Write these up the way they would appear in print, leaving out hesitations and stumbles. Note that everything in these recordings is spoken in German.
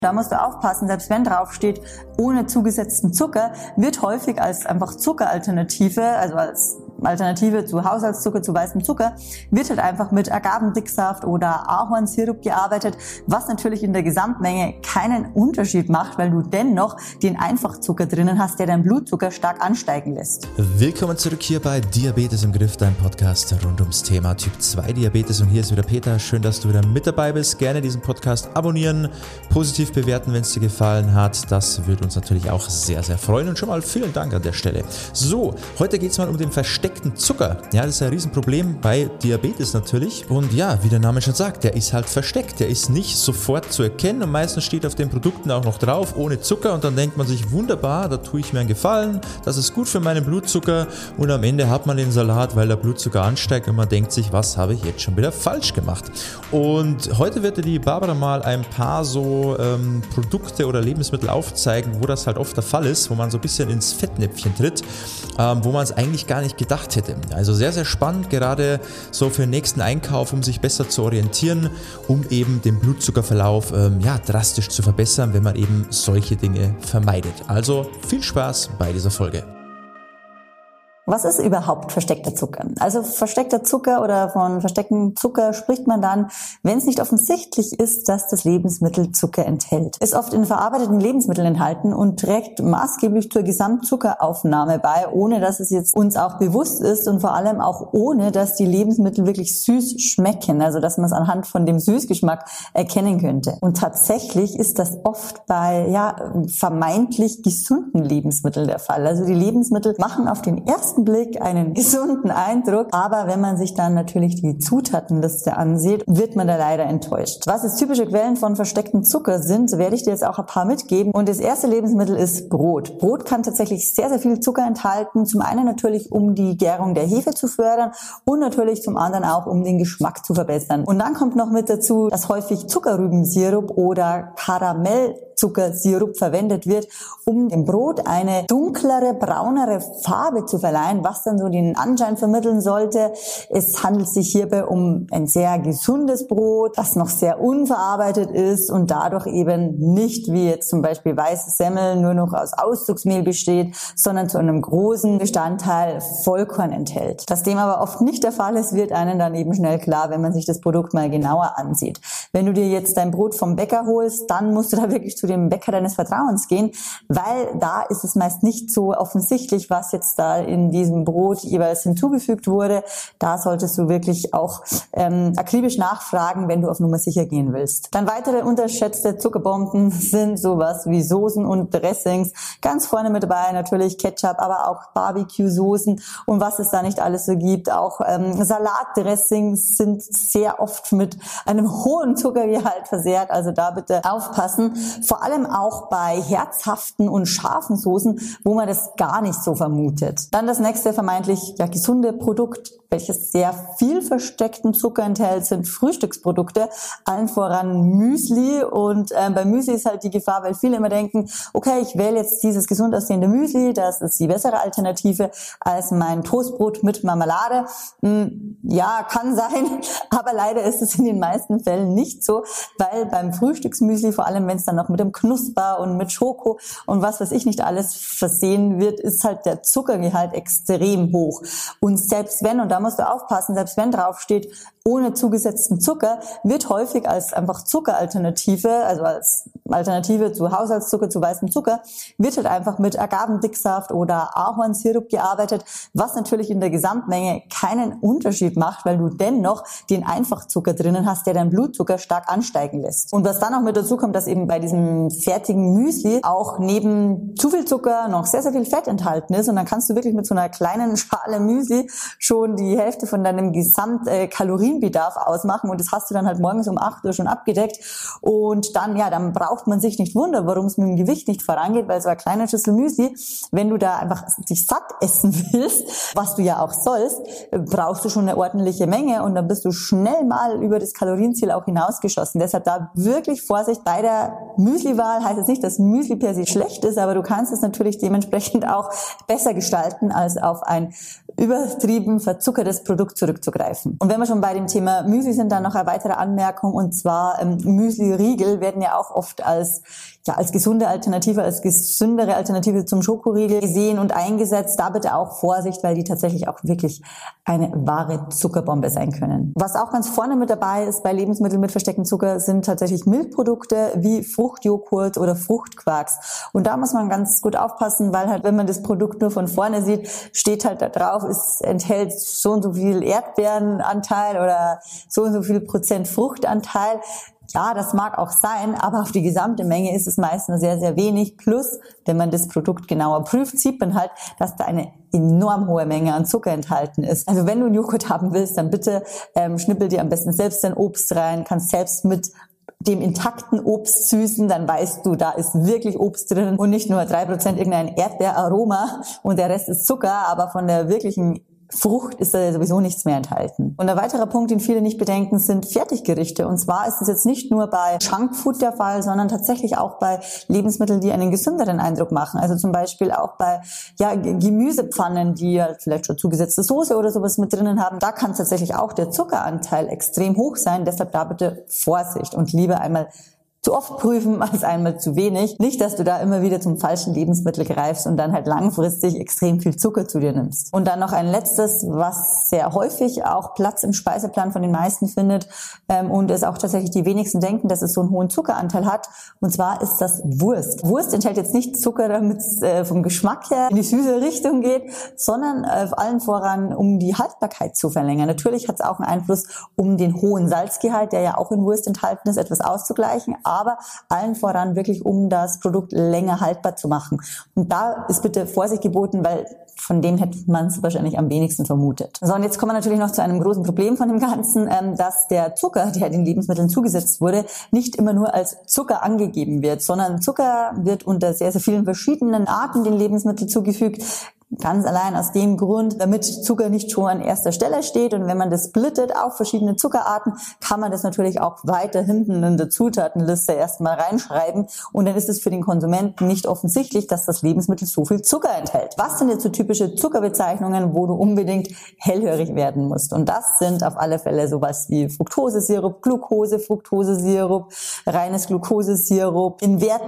Da musst du aufpassen, selbst wenn drauf steht, ohne zugesetzten Zucker, wird häufig als einfach Zuckeralternative, also als Alternative zu Haushaltszucker, zu weißem Zucker, wird halt einfach mit Agavendicksaft oder Ahornsirup gearbeitet, was natürlich in der Gesamtmenge keinen Unterschied macht, weil du dennoch den Einfachzucker drinnen hast, der deinen Blutzucker stark ansteigen lässt. Willkommen zurück hier bei Diabetes im Griff, dein Podcast rund ums Thema Typ 2 Diabetes. Und hier ist wieder Peter. Schön, dass du wieder mit dabei bist. Gerne diesen Podcast abonnieren, positiv bewerten, wenn es dir gefallen hat. Das würde uns natürlich auch sehr, sehr freuen. Und schon mal vielen Dank an der Stelle. So, heute geht es mal um den versteckten Zucker. Ja, das ist ein Riesenproblem bei Diabetes natürlich. Und ja, wie der Name schon sagt, der ist halt versteckt. Der ist nicht sofort zu erkennen und meistens steht auf den Produkten auch noch drauf, ohne Zucker. Und dann denkt man sich, wunderbar, da tue ich mir einen Gefallen. Das ist gut für meinen Blutzucker. Und am Ende hat man den Salat, weil der Blutzucker ansteigt und man denkt sich, was habe ich jetzt schon wieder falsch gemacht? Und heute wird dir die Barbara mal ein paar so Produkte oder Lebensmittel aufzeigen, wo das halt oft der Fall ist, wo man so ein bisschen ins Fettnäpfchen tritt, wo man es eigentlich gar nicht gedacht hätte. Also sehr, sehr spannend, gerade so für den nächsten Einkauf, um sich besser zu orientieren, um eben den Blutzuckerverlauf drastisch zu verbessern, wenn man eben solche Dinge vermeidet. Also viel Spaß bei dieser Folge. Was ist überhaupt versteckter Zucker? Also versteckter Zucker oder von verstecktem Zucker spricht man dann, wenn es nicht offensichtlich ist, dass das Lebensmittel Zucker enthält. Ist oft in verarbeiteten Lebensmitteln enthalten und trägt maßgeblich zur Gesamtzuckeraufnahme bei, ohne dass es jetzt uns auch bewusst ist und vor allem auch ohne, dass die Lebensmittel wirklich süß schmecken, also dass man es anhand von dem Süßgeschmack erkennen könnte. Und tatsächlich ist das oft bei vermeintlich gesunden Lebensmitteln der Fall. Also die Lebensmittel machen auf den ersten Blick einen gesunden Eindruck, aber wenn man sich dann natürlich die Zutatenliste ansieht, wird man da leider enttäuscht. Was jetzt typische Quellen von verstecktem Zucker sind, werde ich dir jetzt auch ein paar mitgeben. Und das erste Lebensmittel ist Brot. Brot kann tatsächlich sehr, sehr viel Zucker enthalten. Zum einen natürlich, um die Gärung der Hefe zu fördern und natürlich zum anderen auch, um den Geschmack zu verbessern. Und dann kommt noch mit dazu, dass häufig Zuckerrübensirup oder Karamellzuckersirup verwendet wird, um dem Brot eine dunklere, braunere Farbe zu verleihen, was dann so den Anschein vermitteln sollte. Es handelt sich hierbei um ein sehr gesundes Brot, das noch sehr unverarbeitet ist und dadurch eben nicht wie jetzt zum Beispiel weiße Semmel nur noch aus Auszugsmehl besteht, sondern zu einem großen Bestandteil Vollkorn enthält. Dass dem aber oft nicht der Fall ist, wird einem dann eben schnell klar, wenn man sich das Produkt mal genauer ansieht. Wenn du dir jetzt dein Brot vom Bäcker holst, dann musst du da wirklich zu dem Bäcker deines Vertrauens gehen, weil da ist es meist nicht so offensichtlich, was jetzt da in diesem Brot jeweils hinzugefügt wurde. Da solltest du wirklich auch akribisch nachfragen, wenn du auf Nummer sicher gehen willst. Dann weitere unterschätzte Zuckerbomben sind sowas wie Soßen und Dressings. Ganz vorne mit dabei natürlich Ketchup, aber auch Barbecue-Soßen und was es da nicht alles so gibt. Auch Salatdressings sind sehr oft mit einem hohen Zuckergehalt versehrt, also da bitte aufpassen. Vor allem auch bei herzhaften und scharfen Soßen, wo man das gar nicht so vermutet. Dann das nächste vermeintlich gesunde Produkt, welches sehr viel versteckten Zucker enthält, sind Frühstücksprodukte, allen voran Müsli. Und bei Müsli ist halt die Gefahr, weil viele immer denken, okay, ich wähle jetzt dieses gesund aussehende Müsli, das ist die bessere Alternative als mein Toastbrot mit Marmelade. Ja, kann sein, aber leider ist es in den meisten Fällen nicht so, weil beim Frühstücksmüsli, vor allem wenn es dann noch mit dem Knusper und mit Schoko und was weiß ich nicht alles versehen wird, ist halt der Zuckergehalt extrem hoch. Und selbst wenn, und da musst du aufpassen, selbst wenn drauf steht, ohne zugesetzten Zucker, wird häufig als einfach Zuckeralternative, also als Alternative zu Haushaltszucker, zu weißem Zucker, wird halt einfach mit Agavendicksaft oder Ahornsirup gearbeitet, was natürlich in der Gesamtmenge keinen Unterschied macht, weil du dennoch den Einfachzucker drinnen hast, der deinen Blutzucker stark ansteigen lässt. Und was dann auch mit dazu kommt, dass eben bei diesem fertigen Müsli auch neben zu viel Zucker noch sehr, sehr viel Fett enthalten ist und dann kannst du wirklich mit so einer kleinen Schale Müsli schon die Hälfte von deinem Gesamtkalorienbedarf ausmachen und das hast du dann halt morgens um 8 Uhr schon abgedeckt und dann braucht man sich nicht wundern, warum es mit dem Gewicht nicht vorangeht, weil so eine kleine Schüssel Müsli, wenn du da einfach dich satt essen willst, was du ja auch sollst, brauchst du schon eine ordentliche Menge und dann bist du schnell mal über das Kalorienziel auch hinausgeschossen. Deshalb da wirklich Vorsicht bei der Müsliwahl. Heißt jetzt nicht, dass Müsli per se schlecht ist, aber du kannst es natürlich dementsprechend auch besser gestalten als auf ein übertrieben verzuckertes Produkt zurückzugreifen. Und wenn wir schon bei dem Thema Müsli sind, dann noch eine weitere Anmerkung, und zwar Müsli-Riegel werden ja auch oft als gesunde Alternative, als gesündere Alternative zum Schokoriegel gesehen und eingesetzt. Da bitte auch Vorsicht, weil die tatsächlich auch wirklich eine wahre Zuckerbombe sein können. Was auch ganz vorne mit dabei ist bei Lebensmitteln mit verstecktem Zucker, sind tatsächlich Milchprodukte wie Fruchtjoghurt oder Fruchtquarks. Und da muss man ganz gut aufpassen, weil halt, wenn man das Produkt nur von vorne sieht, steht halt da drauf, es enthält so und so viel Erdbeerenanteil oder so und so viel Prozent Fruchtanteil. Ja, das mag auch sein, aber auf die gesamte Menge ist es meistens sehr, sehr wenig. Plus, wenn man das Produkt genauer prüft, sieht man halt, dass da eine enorm hohe Menge an Zucker enthalten ist. Also wenn du einen Joghurt haben willst, dann bitte schnippel dir am besten selbst dein Obst rein, kannst selbst mit dem intakten Obst süßen, dann weißt du, da ist wirklich Obst drin und nicht nur 3% irgendein Erdbeeraroma und der Rest ist Zucker, aber von der wirklichen Frucht ist da sowieso nichts mehr enthalten. Und ein weiterer Punkt, den viele nicht bedenken, sind Fertiggerichte. Und zwar ist es jetzt nicht nur bei Junkfood der Fall, sondern tatsächlich auch bei Lebensmitteln, die einen gesünderen Eindruck machen. Also zum Beispiel auch bei Gemüsepfannen, die halt vielleicht schon zugesetzte Soße oder sowas mit drinnen haben. Da kann tatsächlich auch der Zuckeranteil extrem hoch sein. Deshalb da bitte Vorsicht und lieber einmal zu oft prüfen als einmal zu wenig. Nicht, dass du da immer wieder zum falschen Lebensmittel greifst und dann halt langfristig extrem viel Zucker zu dir nimmst. Und dann noch ein letztes, was sehr häufig auch Platz im Speiseplan von den meisten findet und es auch tatsächlich die wenigsten denken, dass es so einen hohen Zuckeranteil hat. Und zwar ist das Wurst. Wurst enthält jetzt nicht Zucker, damit es vom Geschmack her in die süße Richtung geht, sondern vor allem voran, um die Haltbarkeit zu verlängern. Natürlich hat es auch einen Einfluss, um den hohen Salzgehalt, der ja auch in Wurst enthalten ist, etwas auszugleichen. Aber allen voran wirklich, um das Produkt länger haltbar zu machen. Und da ist bitte Vorsicht geboten, weil von dem hätte man es wahrscheinlich am wenigsten vermutet. So, und jetzt kommen wir natürlich noch zu einem großen Problem von dem Ganzen, dass der Zucker, der den Lebensmitteln zugesetzt wurde, nicht immer nur als Zucker angegeben wird, sondern Zucker wird unter sehr, sehr vielen verschiedenen Arten den Lebensmitteln zugefügt. Ganz allein aus dem Grund, damit Zucker nicht schon an erster Stelle steht. Und wenn man das splittet auf verschiedene Zuckerarten, kann man das natürlich auch weiter hinten in der Zutatenliste erstmal reinschreiben. Und dann ist es für den Konsumenten nicht offensichtlich, dass das Lebensmittel so viel Zucker enthält. Was sind jetzt so typische Zuckerbezeichnungen, wo du unbedingt hellhörig werden musst? Und das sind auf alle Fälle sowas wie Fructosesirup, Fructosesirup, reines Glukosesirup,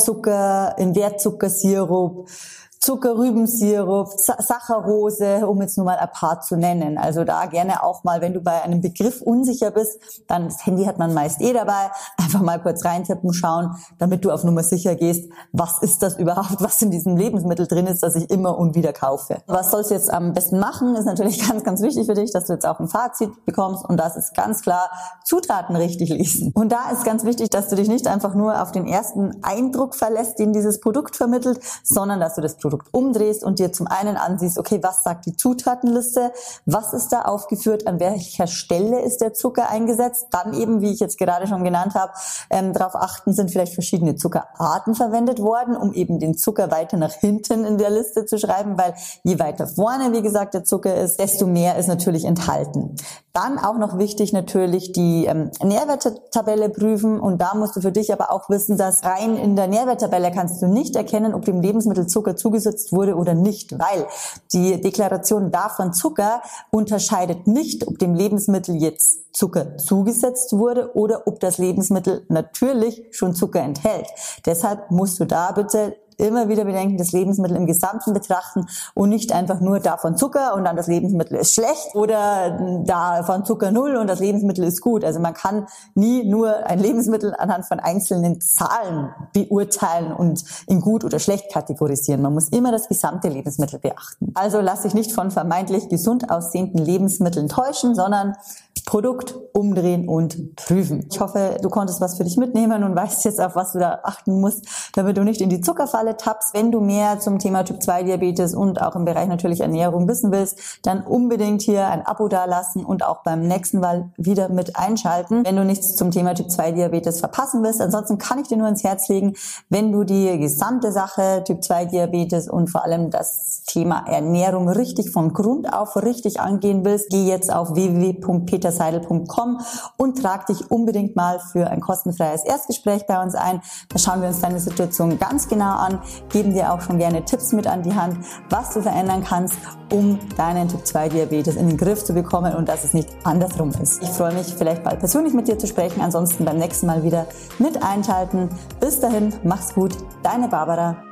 Invertzuckersirup, Zuckerrübensirup, Saccharose, um jetzt nur mal ein paar zu nennen. Also da gerne auch mal, wenn du bei einem Begriff unsicher bist, dann das Handy hat man meist dabei, einfach mal kurz reintippen, schauen, damit du auf Nummer sicher gehst, was ist das überhaupt, was in diesem Lebensmittel drin ist, das ich immer und wieder kaufe. Was sollst du jetzt am besten machen, ist natürlich ganz, ganz wichtig für dich, dass du jetzt auch ein Fazit bekommst, und das ist ganz klar, Zutaten richtig lesen. Und da ist ganz wichtig, dass du dich nicht einfach nur auf den ersten Eindruck verlässt, den dieses Produkt vermittelt, sondern dass du das Produkt umdrehst und dir zum einen ansiehst, okay, was sagt die Zutatenliste, was ist da aufgeführt, an welcher Stelle ist der Zucker eingesetzt, dann eben, wie ich jetzt gerade schon genannt habe, darauf achten, sind vielleicht verschiedene Zuckerarten verwendet worden, um eben den Zucker weiter nach hinten in der Liste zu schreiben, weil je weiter vorne, wie gesagt, der Zucker ist, desto mehr ist natürlich enthalten. Dann auch noch wichtig natürlich die Nährwerttabelle prüfen, und da musst du für dich aber auch wissen, dass rein in der Nährwerttabelle kannst du nicht erkennen, ob dem Lebensmittel Zucker zugesetzt wurde oder nicht, weil die Deklaration davon Zucker unterscheidet nicht, ob dem Lebensmittel jetzt Zucker zugesetzt wurde oder ob das Lebensmittel natürlich schon Zucker enthält. Deshalb musst du da bitte immer wieder bedenken, das Lebensmittel im Gesamten betrachten und nicht einfach nur davon Zucker und dann das Lebensmittel ist schlecht oder davon Zucker 0 und das Lebensmittel ist gut. Also man kann nie nur ein Lebensmittel anhand von einzelnen Zahlen beurteilen und in gut oder schlecht kategorisieren. Man muss immer das gesamte Lebensmittel beachten. Also lass dich nicht von vermeintlich gesund aussehenden Lebensmitteln täuschen, sondern Produkt umdrehen und prüfen. Ich hoffe, du konntest was für dich mitnehmen und weißt jetzt, auf was du da achten musst, damit du nicht in die Zuckerfalle tappst. Wenn du mehr zum Thema Typ-2-Diabetes und auch im Bereich natürlich Ernährung wissen willst, dann unbedingt hier ein Abo dalassen und auch beim nächsten Mal wieder mit einschalten, wenn du nichts zum Thema Typ-2-Diabetes verpassen willst. Ansonsten kann ich dir nur ins Herz legen, wenn du die gesamte Sache Typ-2-Diabetes und vor allem das Thema Ernährung richtig von Grund auf richtig angehen willst, geh jetzt auf www.peters peterseidel.com und trag dich unbedingt mal für ein kostenfreies Erstgespräch bei uns ein. Da schauen wir uns deine Situation ganz genau an, geben dir auch schon gerne Tipps mit an die Hand, was du verändern kannst, um deinen Typ-2-Diabetes in den Griff zu bekommen und dass es nicht andersrum ist. Ich freue mich, vielleicht bald persönlich mit dir zu sprechen, ansonsten beim nächsten Mal wieder mit einschalten. Bis dahin, mach's gut, deine Barbara.